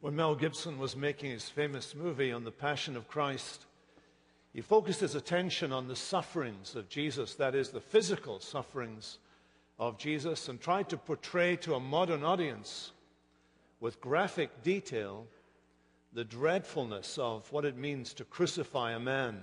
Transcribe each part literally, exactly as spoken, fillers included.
When Mel Gibson was making his famous movie on the Passion of Christ, he focused his attention on the sufferings of Jesus, that is, the physical sufferings of Jesus, and tried to portray to a modern audience with graphic detail the dreadfulness of what it means to crucify a man.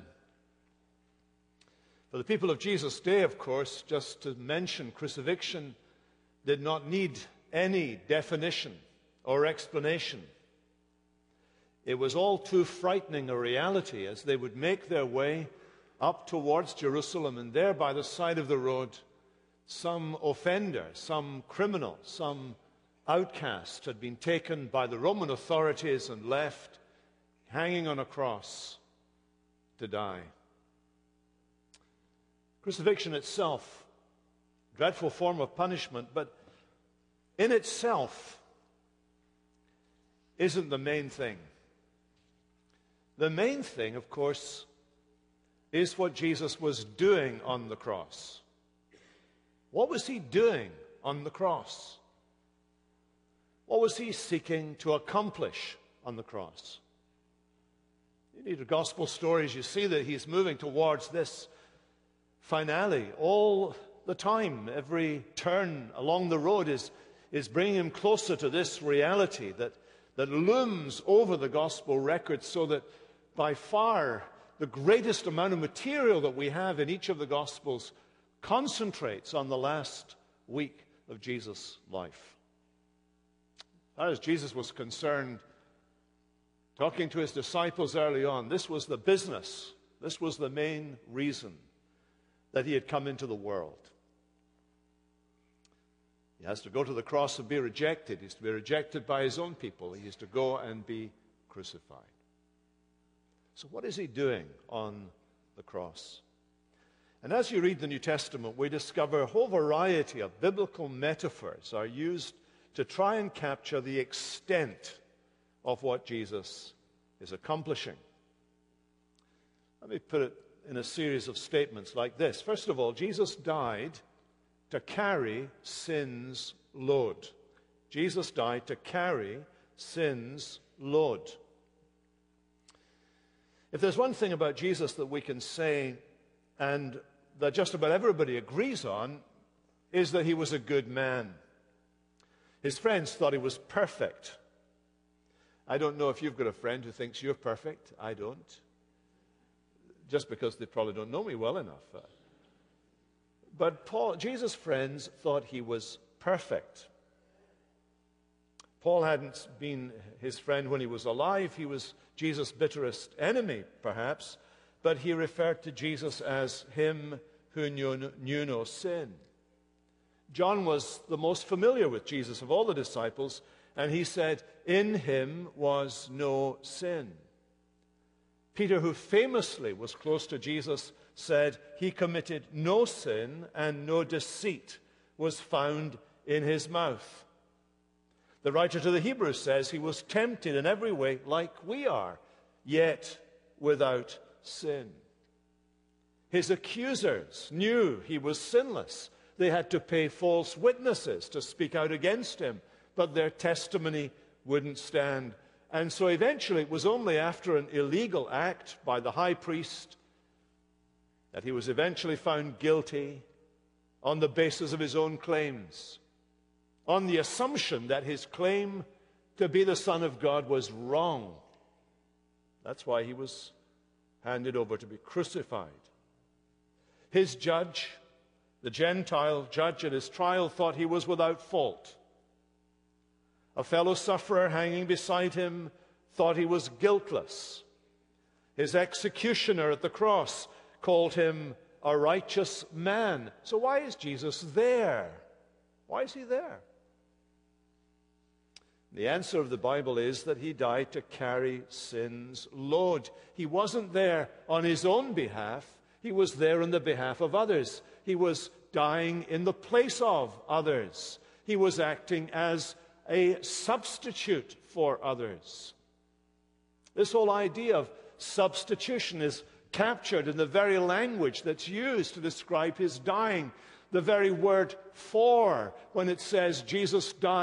For the people of Jesus' day, of course, just to mention crucifixion did not need any definition or explanation. It was all too frightening a reality as they would make their way up towards Jerusalem, and there by the side of the road, some offender, some criminal, some outcast had been taken by the Roman authorities and left hanging on a cross to die. Crucifixion itself, a dreadful form of punishment, but in itself isn't the main thing. The main thing, of course, is what Jesus was doing on the cross. What was he doing on the cross? What was he seeking to accomplish on the cross? You read the gospel stories, you see that he's moving towards this finale all the time. Every turn along the road is, is bringing him closer to this reality that, that looms over the gospel record, so that by far the greatest amount of material that we have in each of the Gospels concentrates on the last week of Jesus' life. As far as Jesus was concerned, talking to his disciples early on, this was the business, this was the main reason that he had come into the world. He has to go to the cross and be rejected. He's to be rejected by his own people. He is to go and be crucified. So what is he doing on the cross? And as you read the New Testament, we discover a whole variety of biblical metaphors are used to try and capture the extent of what Jesus is accomplishing. Let me put it in a series of statements like this. First of all, Jesus died to carry sin's load. Jesus died to carry sin's load. If there's one thing about Jesus that we can say, and that just about everybody agrees on, is that he was a good man. His friends thought he was perfect. I don't know if you've got a friend who thinks you're perfect. I don't. Just because they probably don't know me well enough. But Paul, Jesus' friends thought he was perfect. Paul hadn't been his friend when he was alive. He was Jesus' bitterest enemy, perhaps, but he referred to Jesus as him who knew, knew no sin. John was the most familiar with Jesus of all the disciples, and he said, "In him was no sin." Peter, who famously was close to Jesus, said he committed no sin and no deceit was found in his mouth. The writer to the Hebrews says he was tempted in every way like we are, yet without sin. His accusers knew he was sinless. They had to pay false witnesses to speak out against him, but their testimony wouldn't stand. And so eventually it was only after an illegal act by the high priest that he was eventually found guilty on the basis of his own claims, on the assumption that his claim to be the Son of God was wrong. That's why he was handed over to be crucified. His judge, the Gentile judge at his trial, thought he was without fault. A fellow sufferer hanging beside him thought he was guiltless. His executioner at the cross called him a righteous man. So why is Jesus there? Why is he there? The answer of the Bible is that he died to carry sin's load. He wasn't there on his own behalf. He was there on the behalf of others. He was dying in the place of others. He was acting as a substitute for others. This whole idea of substitution is captured in the very language that's used to describe his dying. The very word "for," when it says Jesus died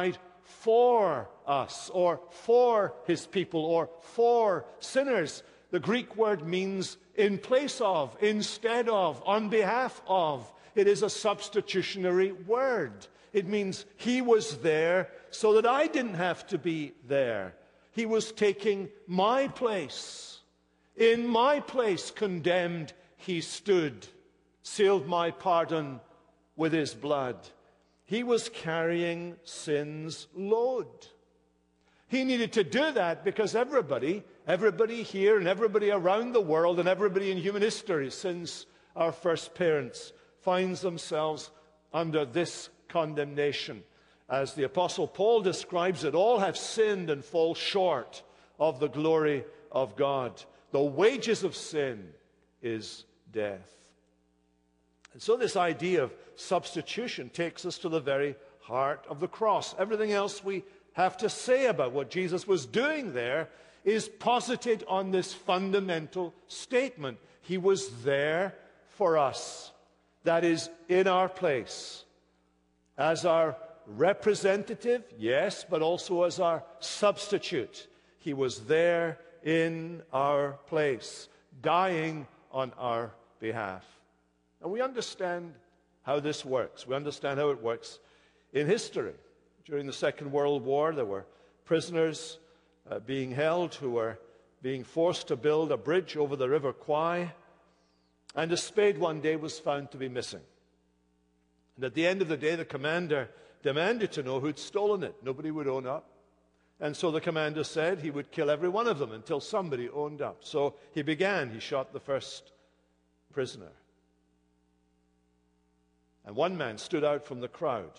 for us, or for his people, or for sinners. The Greek word means in place of, instead of, on behalf of. It is a substitutionary word. It means he was there so that I didn't have to be there. He was taking my place. In my place, condemned, he stood, sealed my pardon with his blood. He was carrying sin's load. He needed to do that because everybody, everybody here and everybody around the world and everybody in human history since our first parents finds themselves under this condemnation. As the Apostle Paul describes it, all have sinned and fall short of the glory of God. The wages of sin is death. And so this idea of substitution takes us to the very heart of the cross. Everything else we have to say about what Jesus was doing there is posited on this fundamental statement. He was there for us. That is, in our place. As our representative, yes, but also as our substitute. He was there in our place, dying on our behalf. And we understand how this works. We understand how it works in history. During the Second World War, there were prisoners uh, being held who were being forced to build a bridge over the River Kwai, and a spade one day was found to be missing. And at the end of the day, the commander demanded to know who'd stolen it. Nobody would own up. And so the commander said he would kill every one of them until somebody owned up. So he began. He shot the first prisoner. And one man stood out from the crowd.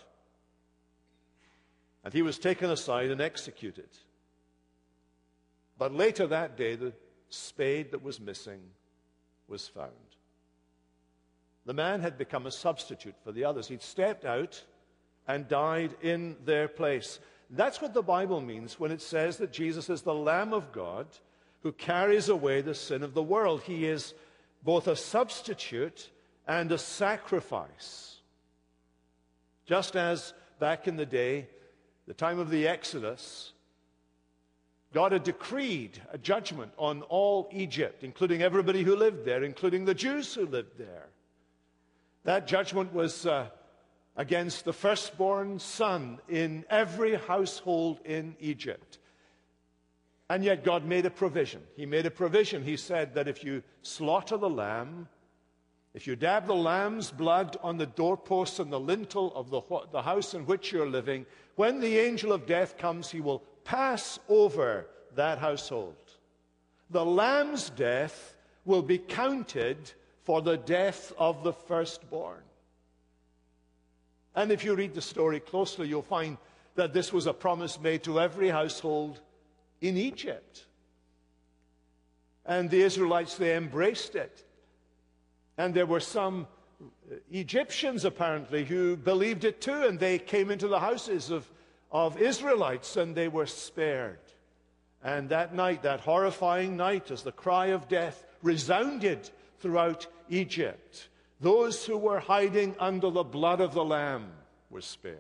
And he was taken aside and executed. But later that day, the spade that was missing was found. The man had become a substitute for the others. He'd stepped out and died in their place. That's what the Bible means when it says that Jesus is the Lamb of God who carries away the sin of the world. He is both a substitute and a sacrifice. Just as back in the day, the time of the Exodus, God had decreed a judgment on all Egypt, including everybody who lived there, including the Jews who lived there. That judgment was uh, against the firstborn son in every household in Egypt. And yet God made a provision. He made a provision. He said that if you slaughter the lamb, if you dab the lamb's blood on the doorposts and the lintel of the, the house in which you're living, when the angel of death comes, he will pass over that household. The lamb's death will be counted for the death of the firstborn. And if you read the story closely, you'll find that this was a promise made to every household in Egypt. And the Israelites, they embraced it. And there were some Egyptians, apparently, who believed it too, and they came into the houses of, of Israelites, and they were spared. And that night, that horrifying night, as the cry of death resounded throughout Egypt, those who were hiding under the blood of the Lamb were spared.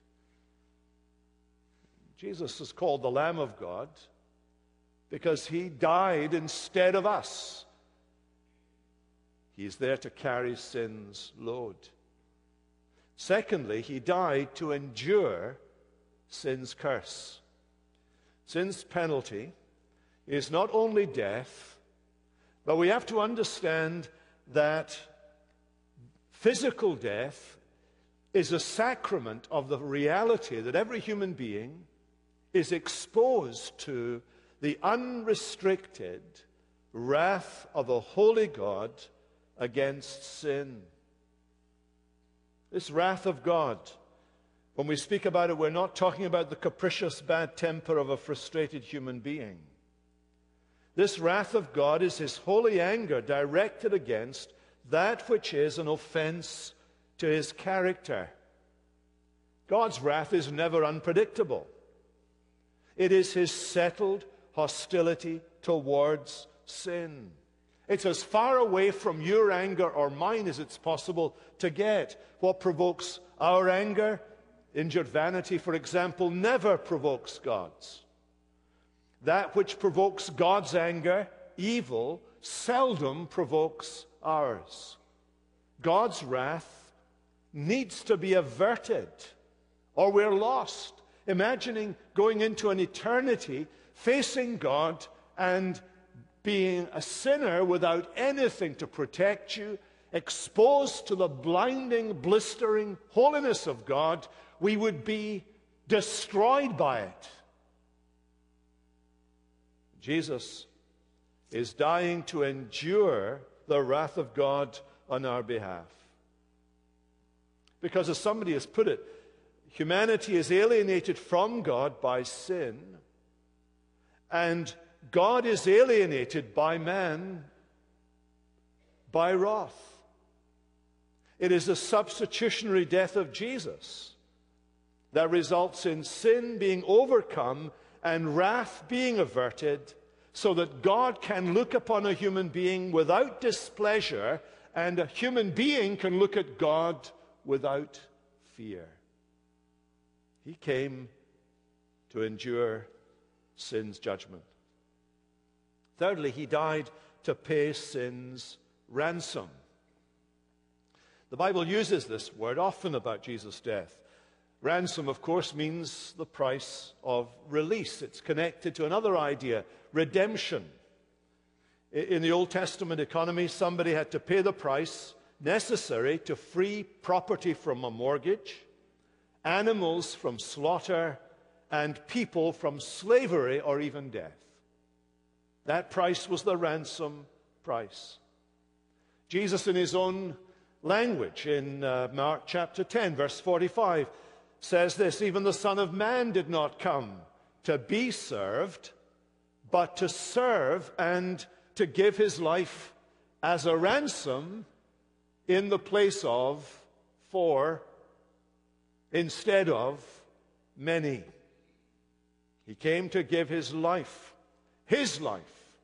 Jesus is called the Lamb of God because he died instead of us. He is there to carry sin's load. Secondly, he died to endure sin's curse. Sin's penalty is not only death, but we have to understand that physical death is a sacrament of the reality that every human being is exposed to the unrestricted wrath of a holy God against sin. This wrath of God, when we speak about it, we're not talking about the capricious bad temper of a frustrated human being. This wrath of God is his holy anger directed against that which is an offense to his character. God's wrath is never unpredictable. It is his settled hostility towards sin. It's as far away from your anger or mine as it's possible to get. What provokes our anger Injured vanity, for example, never provokes God's. That which provokes God's anger, evil, seldom provokes ours. God's wrath needs to be averted, or we're lost. Imagining going into an eternity, facing God, and being a sinner without anything to protect you, exposed to the blinding, blistering holiness of God, we would be destroyed by it. Jesus is dying to endure the wrath of God on our behalf. Because as somebody has put it, humanity is alienated from God by sin, and God is alienated by man by wrath. It is the substitutionary death of Jesus that results in sin being overcome and wrath being averted, so that God can look upon a human being without displeasure, and a human being can look at God without fear. He came to endure sin's judgment. Thirdly, he died to pay sin's ransom. The Bible uses this word often about Jesus' death. Ransom, of course, means the price of release. It's connected to another idea, redemption. In the Old Testament economy, somebody had to pay the price necessary to free property from a mortgage, animals from slaughter, and people from slavery or even death. That price was the ransom price. Jesus, in his own language, in uh, Mark chapter ten, verse forty-five, says this: "Even the Son of Man did not come to be served, but to serve and to give his life as a ransom in the place of, for, instead of many." He came to give his life, his life.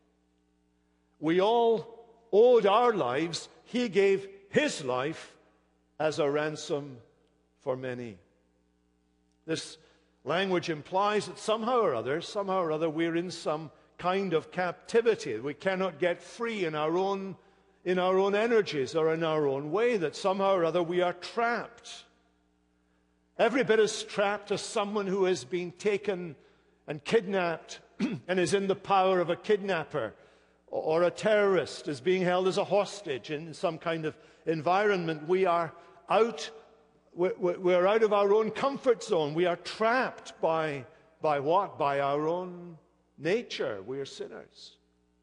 We all owed our lives. He gave his life as a ransom for many. This language implies that somehow or other, somehow or other, we're in some kind of captivity. We cannot get free in our own, in our own energies or in our own way, that somehow or other we are trapped. Every bit as trapped as someone who has been taken and kidnapped and is in the power of a kidnapper, or a terrorist is being held as a hostage in some kind of environment. We are out, we're out of our own comfort zone. We are trapped by, by what? By our own nature. We are sinners.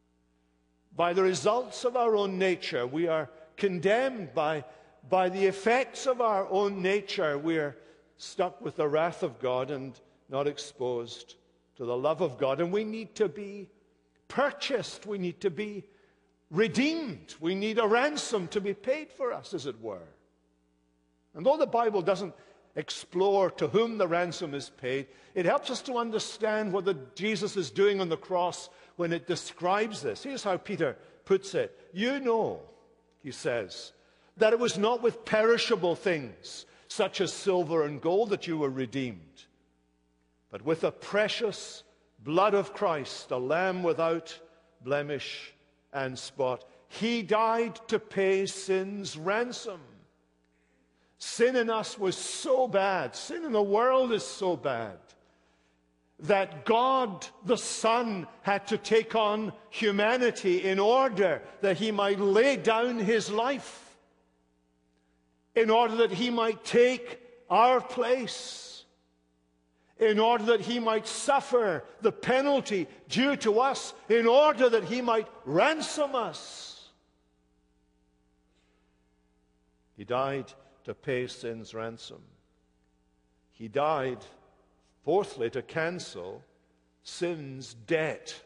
By the results of our own nature, we are condemned. By, by the effects of our own nature, we are stuck with the wrath of God and not exposed to the love of God. And we need to be purchased. We need to be redeemed. We need a ransom to be paid for us, as it were. And though the Bible doesn't explore to whom the ransom is paid, it helps us to understand what the, Jesus is doing on the cross when it describes this. Here's how Peter puts it. "You know," he says, "that it was not with perishable things, such as silver and gold, that you were redeemed, but with the precious blood of Christ, a lamb without blemish and spot." He died to pay sin's ransom. Sin in us was so bad, sin in the world is so bad, that God the Son had to take on humanity in order that he might lay down his life, in order that he might take our place, in order that he might suffer the penalty due to us, in order that he might ransom us. He died to pay sin's ransom. He died, fourthly, to cancel sin's debt.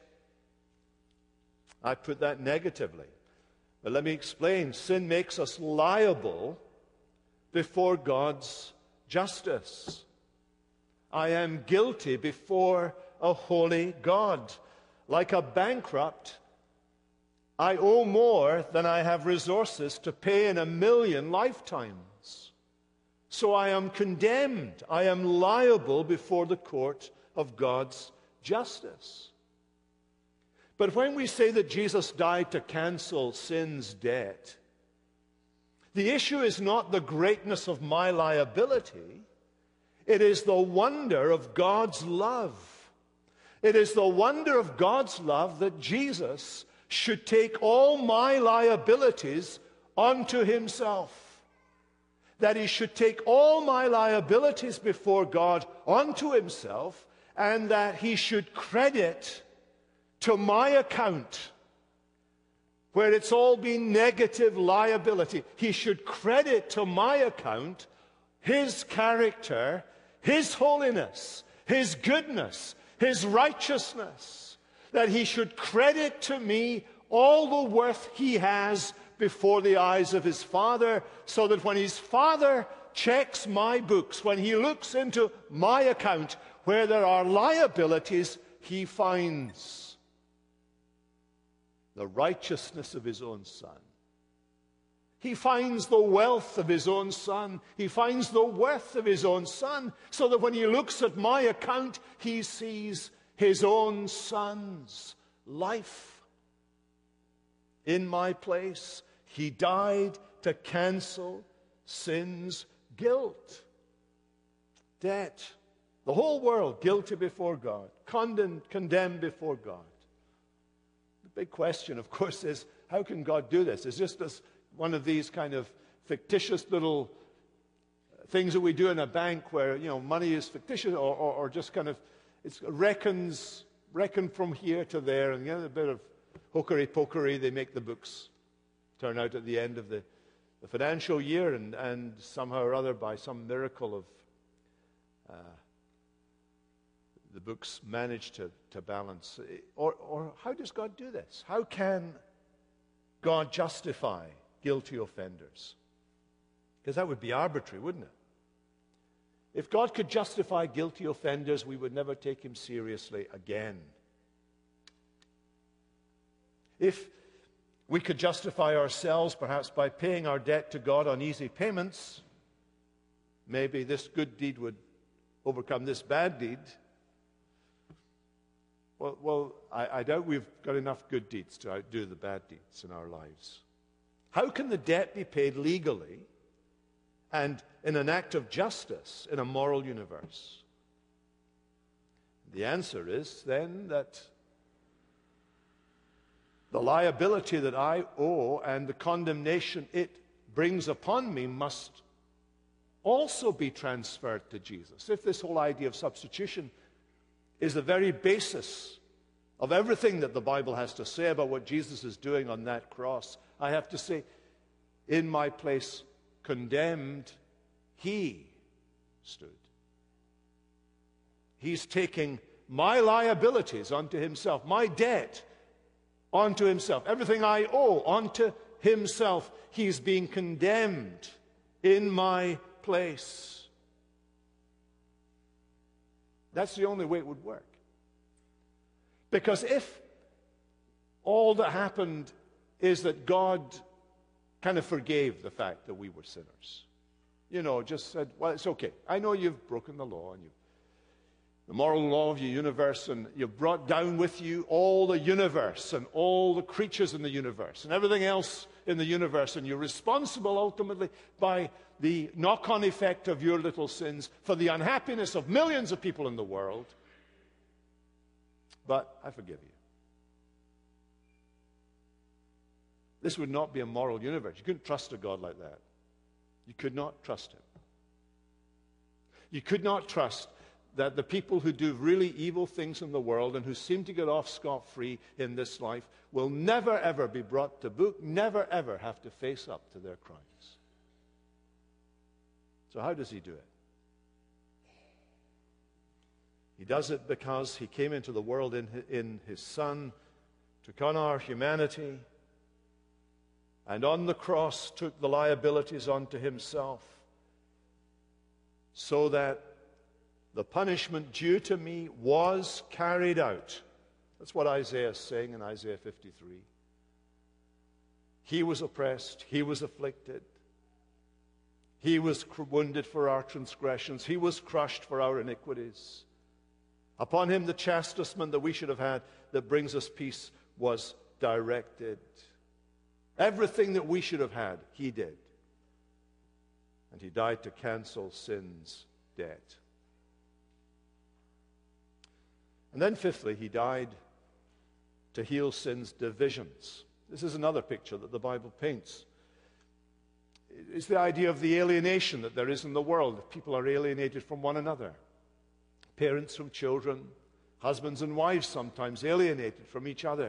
I put that negatively, but let me explain. Sin makes us liable before God's justice. I am guilty before a holy God. Like a bankrupt, I owe more than I have resources to pay in a million lifetimes. So I am condemned. I am liable before the court of God's justice. But when we say that Jesus died to cancel sin's debt, the issue is not the greatness of my liability. It is the wonder of God's love. It is the wonder of God's love that Jesus should take all my liabilities onto himself. That he should take all my liabilities before God onto himself, and that he should credit to my account, where it's all been negative liability, he should credit to my account his character, his holiness, his goodness, his righteousness, that he should credit to me all the worth he has before the eyes of his Father, so that when his Father checks my books, when he looks into my account where there are liabilities, he finds the righteousness of his own Son. He finds the wealth of his own Son. He finds the worth of his own Son, so that when he looks at my account, he sees his own Son's life in my place. He died to cancel sin's guilt, debt. The whole world guilty before God, condemned, condemned before God. The big question, of course, is how can God do this? Is this just one of these kind of fictitious little things that we do in a bank where, you know, money is fictitious, or, or, or just kind of it reckons reckon from here to there, and you know, a bit of hokey-pokey, they make the books turn out at the end of the, the financial year, and, and somehow or other, by some miracle of uh, the books manage to, to balance. Or, or how does God do this? How can God justify guilty offenders? Because that would be arbitrary, wouldn't it? If God could justify guilty offenders, we would never take him seriously again. If we could justify ourselves, perhaps by paying our debt to God on easy payments, maybe this good deed would overcome this bad deed. Well, well I, I doubt we've got enough good deeds to outdo the bad deeds in our lives. How can the debt be paid legally and in an act of justice in a moral universe? The answer is then that the liability that I owe and the condemnation it brings upon me must also be transferred to Jesus. If this whole idea of substitution is the very basis of everything that the Bible has to say about what Jesus is doing on that cross, I have to say, in my place, condemned, he stood. He's taking my liabilities onto himself, my debt onto himself, everything I owe onto himself. He's being condemned in my place. That's the only way it would work. Because if all that happened is that God kind of forgave the fact that we were sinners, you know, just said, well, it's okay. I know you've broken the law and you the moral law of your universe, and you've brought down with you all the universe and all the creatures in the universe and everything else in the universe, and you're responsible ultimately by the knock-on effect of your little sins for the unhappiness of millions of people in the world. But I forgive you. This would not be a moral universe. You couldn't trust a God like that. You could not trust him. You could not trust that the people who do really evil things in the world and who seem to get off scot-free in this life will never, ever be brought to book, never, ever have to face up to their crimes. So how does he do it? He does it because he came into the world in his, in his Son, took on our humanity, and on the cross took the liabilities onto himself, so that the punishment due to me was carried out. That's what Isaiah is saying in Isaiah fifty-three. He was oppressed. He was afflicted. He was wounded for our transgressions. He was crushed for our iniquities. Upon him the chastisement that we should have had that brings us peace was directed. Everything that we should have had, he did. And he died to cancel sin's debt. And then fifthly, he died to heal sin's divisions. This is another picture that the Bible paints. It's the idea of the alienation that there is in the world. People are alienated from one another. Parents from children, husbands and wives sometimes alienated from each other.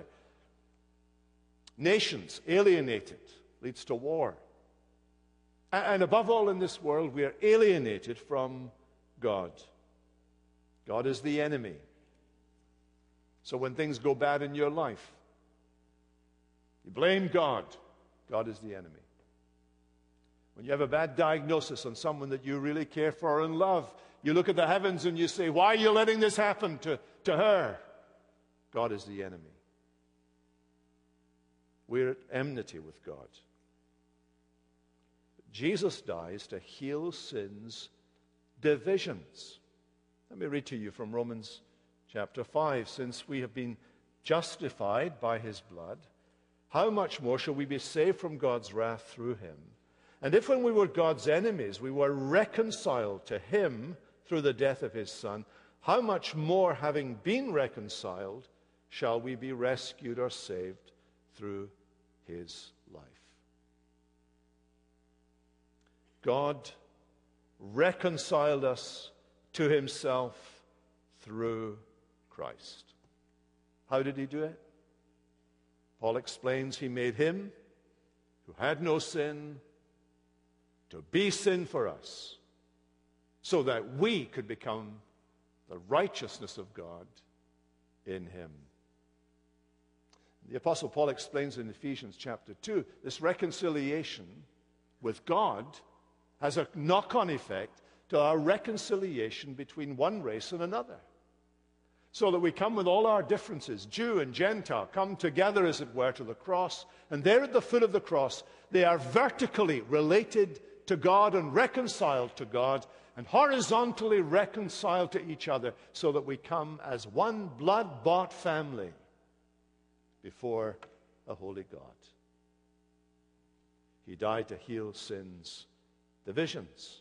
Nations alienated leads to war. And above all in this world, we are alienated from God. God is the enemy. So when things go bad in your life, you blame God. God is the enemy. When you have a bad diagnosis on someone that you really care for and love, you look at the heavens and you say, why are you letting this happen to, to her? God is the enemy. We're at enmity with God. Jesus dies to heal sin's divisions. Let me read to you from Romans chapter five. Since we have been justified by his blood, how much more shall we be saved from God's wrath through him? And if when we were God's enemies, we were reconciled to him through the death of his Son, how much more, having been reconciled, shall we be rescued or saved through his life? God reconciled us to himself through Christ. How did he do it? Paul explains he made him who had no sin to be sin for us, so that we could become the righteousness of God in him. The Apostle Paul explains in Ephesians chapter two, this reconciliation with God has a knock-on effect to our reconciliation between one race and another. So that we come with all our differences, Jew and Gentile, come together, as it were, to the cross, and there at the foot of the cross, they are vertically related to God and reconciled to God, and horizontally reconciled to each other, so that we come as one blood-bought family before a holy God. He died to heal sin's divisions.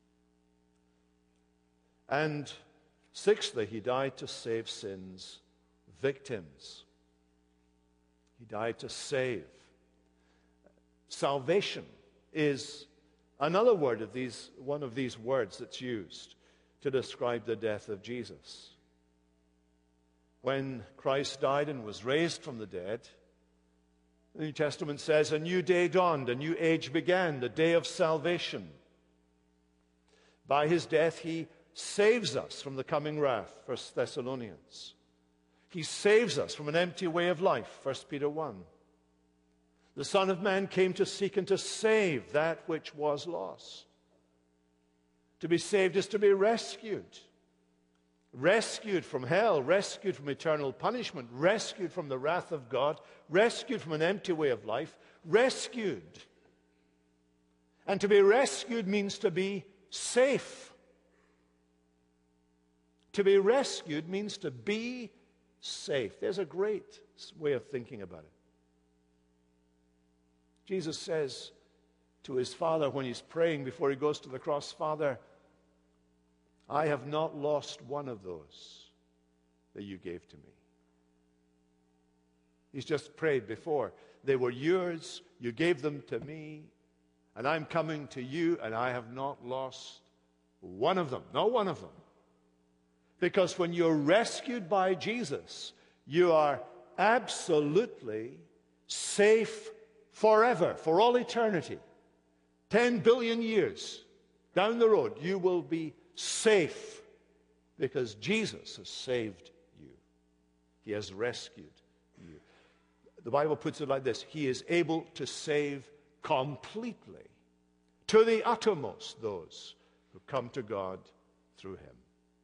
And sixthly, he died to save sin's victims. He died to save. Salvation is another word of these, one of these words that's used to describe the death of Jesus. When Christ died and was raised from the dead, the New Testament says, a new day dawned, a new age began, the day of salvation. By his death, he saves us from the coming wrath, First Thessalonians. He saves us from an empty way of life, First Peter one. The Son of Man came to seek and to save that which was lost. To be saved is to be rescued. Rescued from hell, rescued from eternal punishment, rescued from the wrath of God, rescued from an empty way of life, rescued. And to be rescued means to be safe. To be rescued means to be safe. There's a great way of thinking about it. Jesus says to his Father when he's praying before he goes to the cross, Father, I have not lost one of those that you gave to me. He's just prayed before. They were yours, you gave them to me, and I'm coming to you, and I have not lost one of them. Not one of them. Because when you're rescued by Jesus, you are absolutely safe forever, for all eternity. Ten billion years down the road, you will be safe because Jesus has saved you. He has rescued you. The Bible puts it like this: he is able to save completely, to the uttermost, those who come to God through him.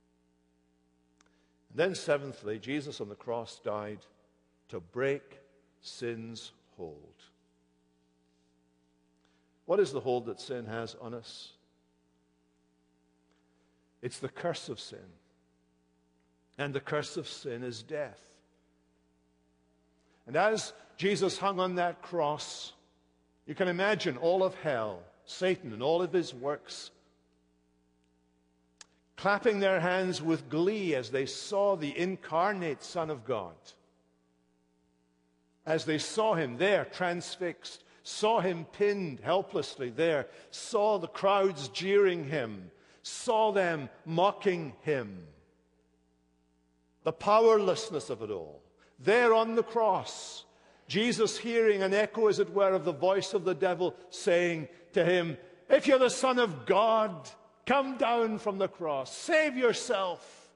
And then seventhly, Jesus on the cross died to break sin's hold. What is the hold that sin has on us? It's the curse of sin. And the curse of sin is death. And as Jesus hung on that cross, you can imagine all of hell, Satan and all of his works, clapping their hands with glee as they saw the incarnate Son of God. As they saw him there transfixed, saw him pinned helplessly there, saw the crowds jeering him, saw them mocking him. The powerlessness of it all. There on the cross, Jesus hearing an echo, as it were, of the voice of the devil saying to him, "If you're the Son of God, come down from the cross. Save yourself."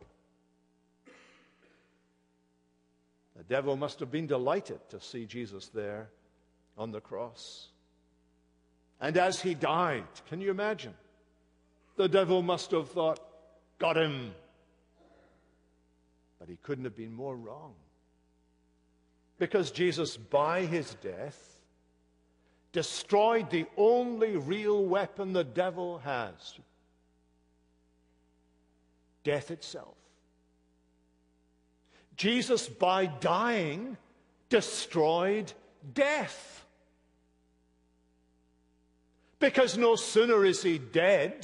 The devil must have been delighted to see Jesus there on the cross. And as he died, can you imagine? The devil must have thought, "Got him." But he couldn't have been more wrong. Because Jesus, by his death, destroyed the only real weapon the devil has. Death itself. Jesus, by dying, destroyed death. Because no sooner is he dead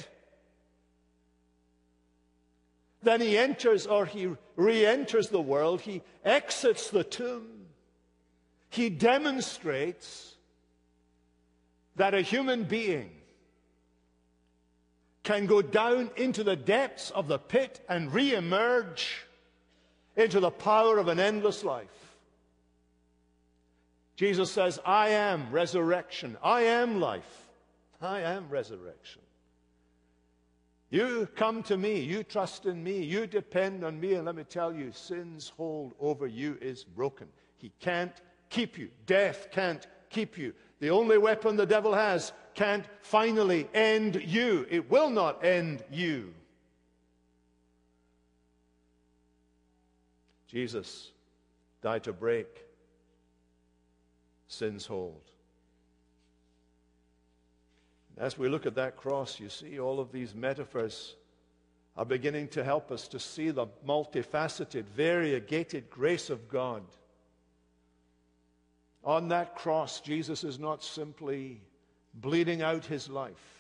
than he enters, or he re-enters the world, he exits the tomb. He demonstrates that a human being can go down into the depths of the pit and re-emerge into the power of an endless life. Jesus says, "I am resurrection. I am life. I am resurrection. You come to me, you trust in me, you depend on me, and let me tell you, sin's hold over you is broken. He can't keep you. Death can't keep you. The only weapon the devil has can't finally end you. It will not end you." Jesus died to break sin's hold. As we look at that cross, you see all of these metaphors are beginning to help us to see the multifaceted, variegated grace of God. On that cross, Jesus is not simply bleeding out his life.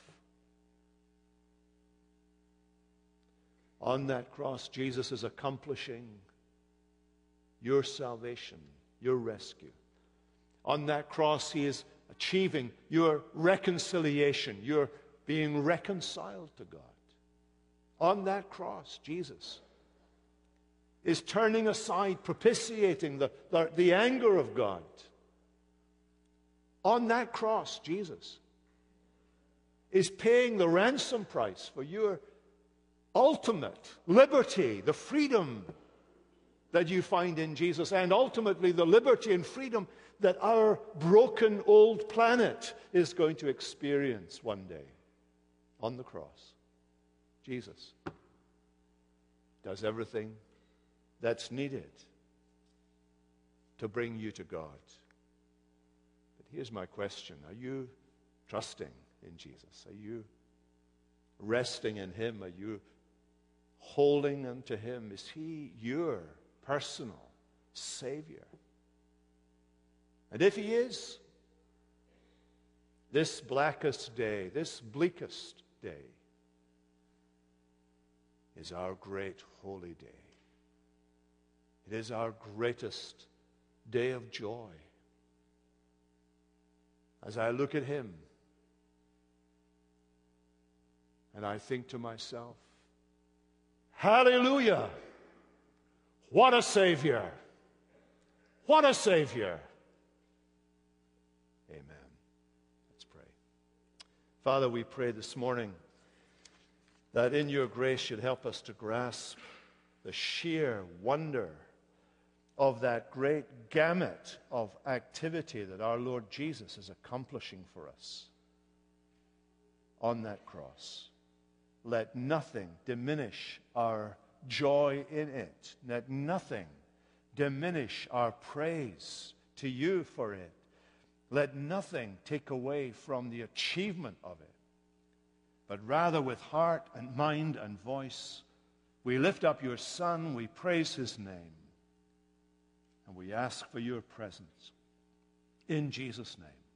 On that cross, Jesus is accomplishing your salvation, your rescue. On that cross, he is achieving your reconciliation, your being reconciled to God. On that cross, Jesus is turning aside, propitiating the, the, the anger of God. On that cross, Jesus is paying the ransom price for your ultimate liberty, the freedom that you find in Jesus, and ultimately the liberty and freedom that our broken old planet is going to experience one day. On the cross, Jesus does everything that's needed to bring you to God. But here's my question. Are you trusting in Jesus? Are you resting in him? Are you holding unto him? Is he your personal Savior? And if he is, this blackest day, this bleakest day, is our great holy day. It is our greatest day of joy. As I look at him and I think to myself, hallelujah! What a Savior! What a Savior! Amen. Let's pray. Father, we pray this morning that in your grace you'd help us to grasp the sheer wonder of that great gamut of activity that our Lord Jesus is accomplishing for us on that cross. Let nothing diminish our joy in it. Let nothing diminish our praise to you for it. Let nothing take away from the achievement of it. but rather with heart and mind and voice, we lift up your Son, we praise his name, and we ask for your presence. In Jesus' name.